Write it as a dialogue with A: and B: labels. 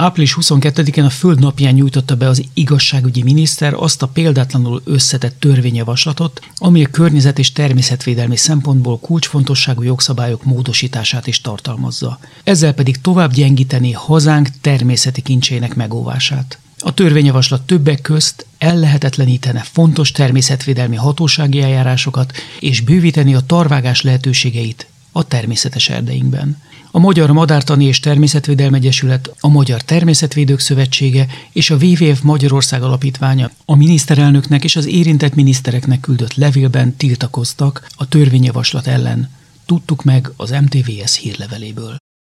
A: Április 22-én a Föld napján nyújtotta be az igazságügyi miniszter azt a példátlanul összetett törvényjavaslatot, ami a környezet- és természetvédelmi szempontból kulcsfontosságú jogszabályok módosítását is tartalmazza. Ezzel pedig tovább gyengíteni hazánk természeti kincsének megóvását. A törvényjavaslat többek közt ellehetetlenítene fontos természetvédelmi hatósági eljárásokat és bővíteni a tarvágás lehetőségeit a természetes erdeinkben. A Magyar Madártani és Természetvédelmi Egyesület, a Magyar Természetvédők Szövetsége és a WWF Magyarország Alapítványa a miniszterelnöknek és az érintett minisztereknek küldött levélben tiltakoztak a törvényjavaslat ellen. Tudtuk meg az MTVS hírleveléből.